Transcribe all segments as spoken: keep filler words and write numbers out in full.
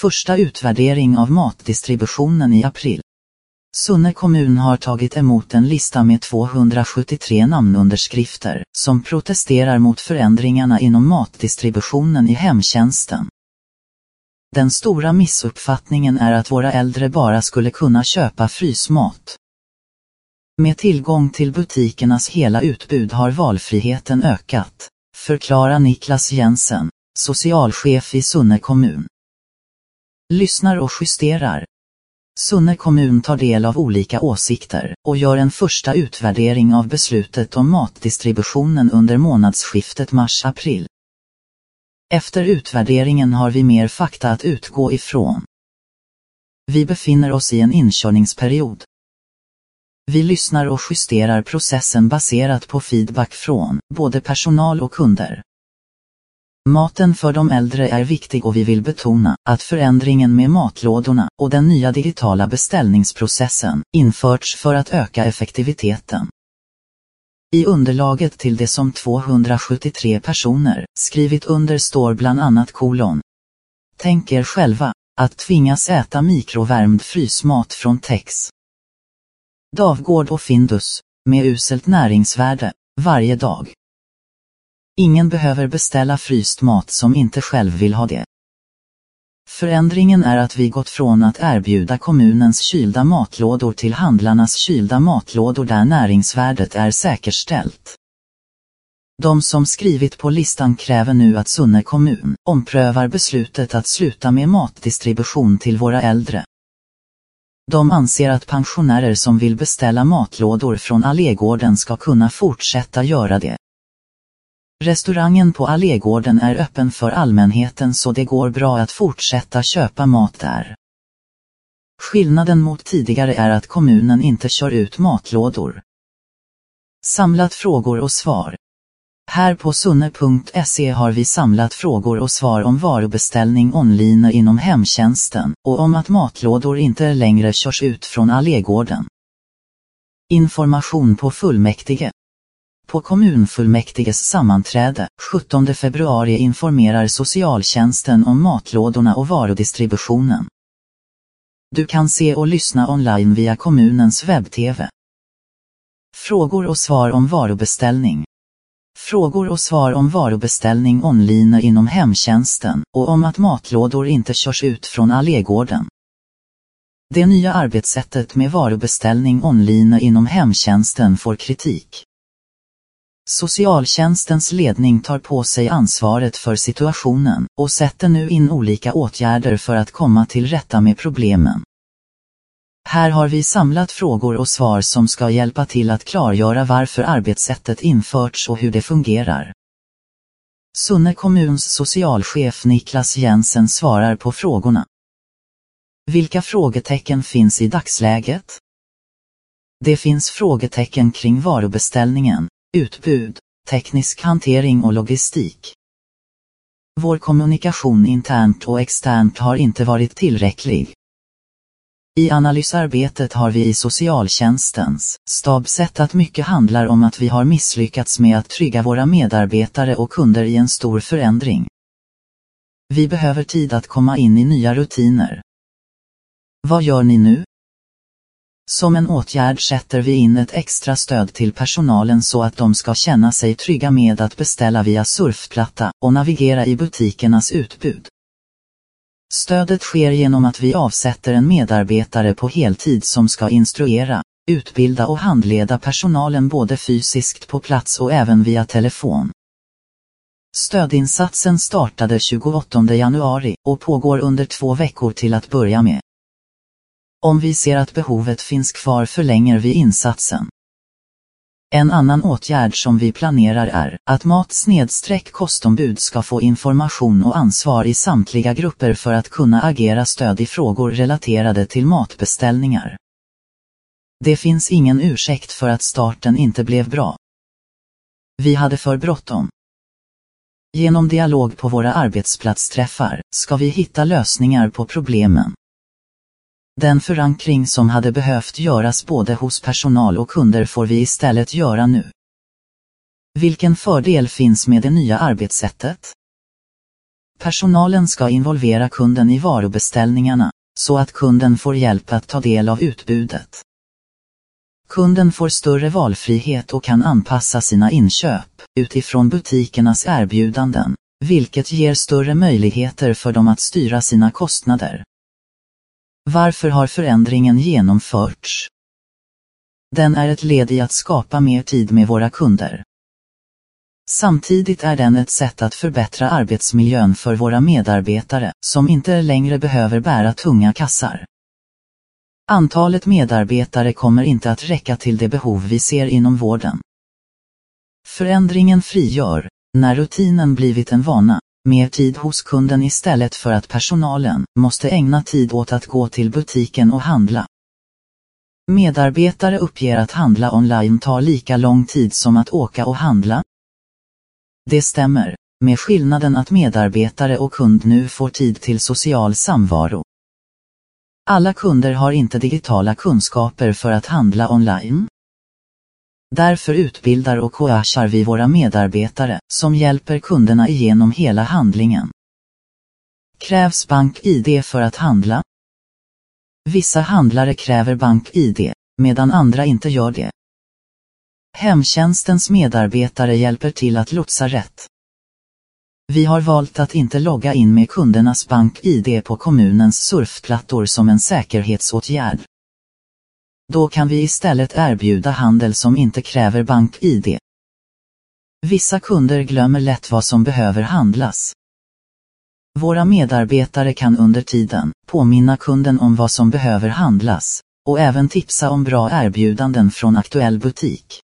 Första utvärdering av matdistributionen i april. Sunne kommun har tagit emot en lista med tvåhundrasjuttiotre namnunderskrifter som protesterar mot förändringarna inom matdistributionen i hemtjänsten. Den stora missuppfattningen är att våra äldre bara skulle kunna köpa frysmat. Med tillgång till butikernas hela utbud har valfriheten ökat, förklarar Niklas Jensen, socialchef i Sunne kommun. Lyssnar och justerar. Sunne kommun tar del av olika åsikter och gör en första utvärdering av beslutet om matdistributionen under månadsskiftet mars-april. Efter utvärderingen har vi mer fakta att utgå ifrån. Vi befinner oss i en inkörningsperiod. Vi lyssnar och justerar processen baserat på feedback från både personal och kunder. Maten för de äldre är viktig och vi vill betona att förändringen med matlådorna och den nya digitala beställningsprocessen införts för att öka effektiviteten. I underlaget till det som tvåhundrasjuttiotre personer skrivit under står bland annat kolon. Tänk er själva att tvingas äta mikrovärmd frysmat från Tex, Davgård och Findus, med uselt näringsvärde, varje dag. Ingen behöver beställa fryst mat som inte själv vill ha det. Förändringen är att vi gått från att erbjuda kommunens kylda matlådor till handlarnas kylda matlådor där näringsvärdet är säkerställt. De som skrivit på listan kräver nu att Sunne kommun omprövar beslutet att sluta med matdistribution till våra äldre. De anser att pensionärer som vill beställa matlådor från Allégården ska kunna fortsätta göra det. Restaurangen på Allégården är öppen för allmänheten så det går bra att fortsätta köpa mat där. Skillnaden mot tidigare är att kommunen inte kör ut matlådor. Samlat frågor och svar. Här på sunne punkt se har vi samlat frågor och svar om varubeställning online inom hemtjänsten och om att matlådor inte längre körs ut från Allégården. Information på fullmäktige. På kommunfullmäktiges sammanträde sjuttonde februari informerar socialtjänsten om matlådorna och varudistributionen. Du kan se och lyssna online via kommunens webb-tv. Frågor och svar om varubeställning. Frågor och svar om varubeställning online inom hemtjänsten och om att matlådor inte körs ut från Allégården. Det nya arbetssättet med varubeställning online inom hemtjänsten får kritik. Socialtjänstens ledning tar på sig ansvaret för situationen och sätter nu in olika åtgärder för att komma till rätta med problemen. Här har vi samlat frågor och svar som ska hjälpa till att klargöra varför arbetssättet införts och hur det fungerar. Sunne kommuns socialchef Niklas Jensen svarar på frågorna. Vilka frågetecken finns i dagsläget? Det finns frågetecken kring varubeställningen, utbud, teknisk hantering och logistik. Vår kommunikation internt och externt har inte varit tillräcklig. I analysarbetet har vi i socialtjänstens stab sett att mycket handlar om att vi har misslyckats med att trygga våra medarbetare och kunder i en stor förändring. Vi behöver tid att komma in i nya rutiner. Vad gör ni nu? Som en åtgärd sätter vi in ett extra stöd till personalen så att de ska känna sig trygga med att beställa via surfplatta och navigera i butikernas utbud. Stödet sker genom att vi avsätter en medarbetare på heltid som ska instruera, utbilda och handleda personalen både fysiskt på plats och även via telefon. Stödinsatsen startade tjugoåttonde januari och pågår under två veckor till att börja med. Om vi ser att behovet finns kvar förlänger vi insatsen. En annan åtgärd som vi planerar är att mat-kostombud ska få information och ansvar i samtliga grupper för att kunna agera stöd i frågor relaterade till matbeställningar. Det finns ingen ursäkt för att starten inte blev bra. Vi hade för bråttom. Genom dialog på våra arbetsplatsträffar ska vi hitta lösningar på problemen. Den förankring som hade behövt göras både hos personal och kunder får vi istället göra nu. Vilken fördel finns med det nya arbetssättet? Personalen ska involvera kunden i varubeställningarna, så att kunden får hjälp att ta del av utbudet. Kunden får större valfrihet och kan anpassa sina inköp utifrån butikernas erbjudanden, vilket ger större möjligheter för dem att styra sina kostnader. Varför har förändringen genomförts? Den är ett led i att skapa mer tid med våra kunder. Samtidigt är den ett sätt att förbättra arbetsmiljön för våra medarbetare, som inte längre behöver bära tunga kassar. Antalet medarbetare kommer inte att räcka till det behov vi ser inom vården. Förändringen frigör, när rutinen blivit en vana, mer tid hos kunden istället för att personalen måste ägna tid åt att gå till butiken och handla. Medarbetare uppger att handla online tar lika lång tid som att åka och handla. Det stämmer, med skillnaden att medarbetare och kund nu får tid till social samvaro. Alla kunder har inte digitala kunskaper för att handla online. Därför utbildar och coachar vi våra medarbetare, som hjälper kunderna igenom hela handlingen. Krävs bank-I D för att handla? Vissa handlare kräver bank-I D, medan andra inte gör det. Hemtjänstens medarbetare hjälper till att lotsa rätt. Vi har valt att inte logga in med kundernas bank-I D på kommunens surfplattor som en säkerhetsåtgärd. Då kan vi istället erbjuda handel som inte kräver bank-I D. Vissa kunder glömmer lätt vad som behöver handlas. Våra medarbetare kan under tiden påminna kunden om vad som behöver handlas, och även tipsa om bra erbjudanden från aktuell butik.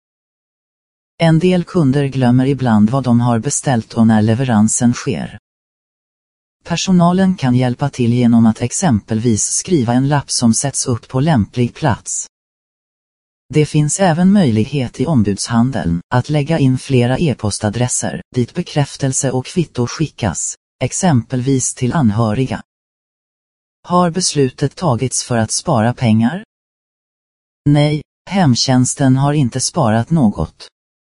En del kunder glömmer ibland vad de har beställt och när leveransen sker. Personalen kan hjälpa till genom att exempelvis skriva en lapp som sätts upp på lämplig plats. Det finns även möjlighet i ombudshandeln att lägga in flera e-postadresser dit bekräftelse och kvitto skickas, exempelvis till anhöriga. Har beslutet tagits för att spara pengar? Nej, hemtjänsten har inte sparat något.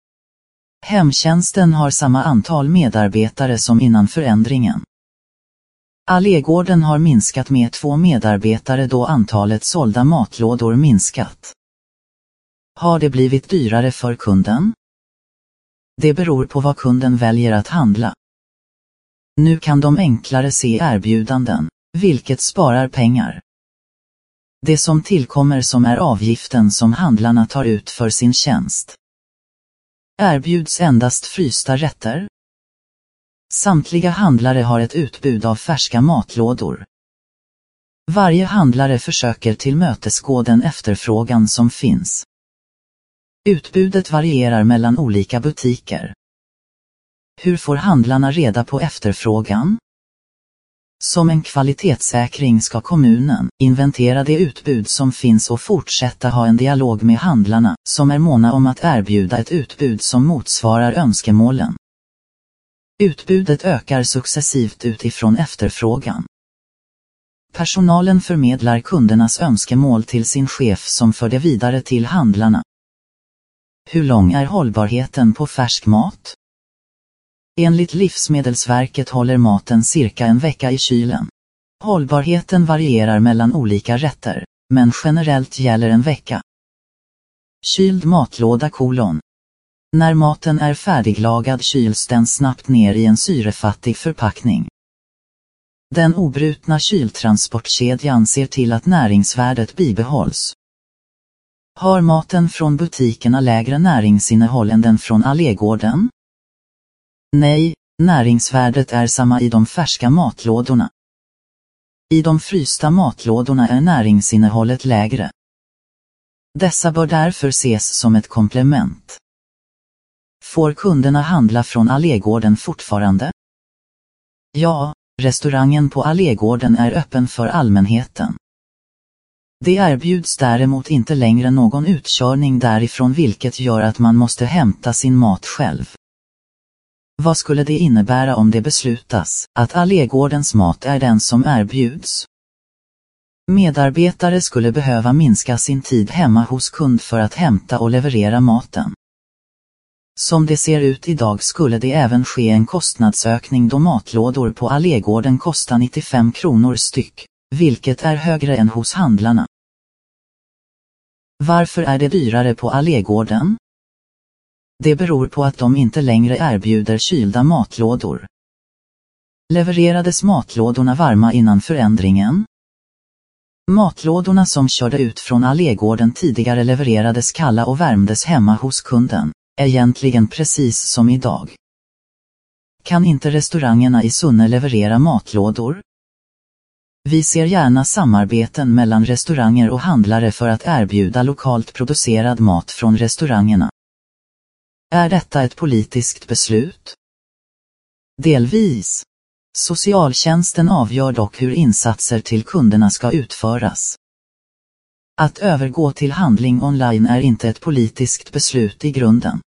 Hemtjänsten har samma antal medarbetare som innan förändringen. Allégården har minskat med två medarbetare då antalet sålda matlådor minskat. Har det blivit dyrare för kunden? Det beror på vad kunden väljer att handla. Nu kan de enklare se erbjudanden, vilket sparar pengar. Det som tillkommer som är avgiften som handlarna tar ut för sin tjänst. Erbjuds endast frysta rätter? Samtliga handlare har ett utbud av färska matlådor. Varje handlare försöker tillmötesgå den efterfrågan som finns. Utbudet varierar mellan olika butiker. Hur får handlarna reda på efterfrågan? Som en kvalitetssäkring ska kommunen inventera det utbud som finns och fortsätta ha en dialog med handlarna, som är måna om att erbjuda ett utbud som motsvarar önskemålen. Utbudet ökar successivt utifrån efterfrågan. Personalen förmedlar kundernas önskemål till sin chef som för det vidare till handlarna. Hur lång är hållbarheten på färsk mat? Enligt Livsmedelsverket håller maten cirka en vecka i kylen. Hållbarheten varierar mellan olika rätter, men generellt gäller en vecka. Kyld matlåda kolon. När maten är färdiglagad kyls den snabbt ner i en syrefattig förpackning. Den obrutna kyltransportkedjan ser till att näringsvärdet bibehålls. Har maten från butikerna lägre näringsinnehåll än den från Allégården? Nej, näringsvärdet är samma i de färska matlådorna. I de frysta matlådorna är näringsinnehållet lägre. Dessa bör därför ses som ett komplement. Får kunderna handla från Allégården fortfarande? Ja, restaurangen på Allégården är öppen för allmänheten. Det erbjuds däremot inte längre någon utkörning därifrån, vilket gör att man måste hämta sin mat själv. Vad skulle det innebära om det beslutas att Allégårdens mat är den som erbjuds? Medarbetare skulle behöva minska sin tid hemma hos kund för att hämta och leverera maten. Som det ser ut idag skulle det även ske en kostnadsökning då matlådor på Allégården kostar nittiofem kronor styck, vilket är högre än hos handlarna. Varför är det dyrare på Allégården? Det beror på att de inte längre erbjuder kylda matlådor. Levererades matlådorna varma innan förändringen? Matlådorna som körde ut från Allégården tidigare levererades kalla och värmdes hemma hos kunden, egentligen precis som idag. Kan inte restaurangerna i Sunne leverera matlådor? Vi ser gärna samarbeten mellan restauranger och handlare för att erbjuda lokalt producerad mat från restaurangerna. Är detta ett politiskt beslut? Delvis. Socialtjänsten avgör dock hur insatser till kunderna ska utföras. Att övergå till handling online är inte ett politiskt beslut i grunden.